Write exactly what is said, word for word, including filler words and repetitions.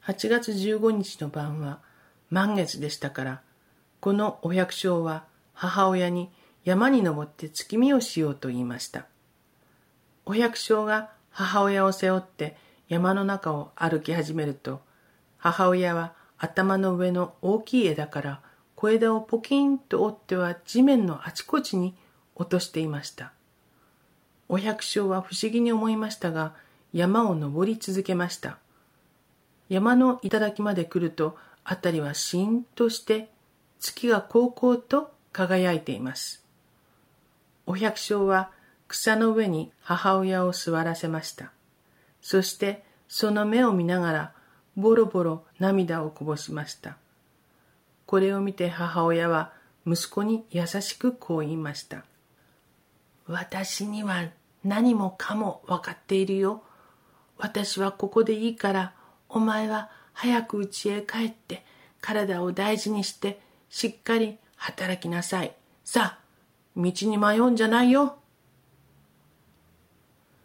はちがつじゅうごにちの晩は満月でしたから、このお百姓は母親に山に登って月見をしようと言いました。お百姓が母親を背負って山の中を歩き始めると、母親は頭の上の大きい枝から小枝をポキンと折っては地面のあちこちに落としていました。お百姓は不思議に思いましたが、山を登り続けました。山の頂まで来ると、あたりはしーんとして月がこうこうと輝いています。お百姓は草の上に母親を座らせました。そしてその目を見ながらボロボロ涙をこぼしました。これを見て母親は息子に優しくこう言いました。私には何もかもわかっているよ。私はここでいいから、お前は早く家へ帰って体を大事にしてしっかり働きなさい。さあ、道に迷うんじゃないよ。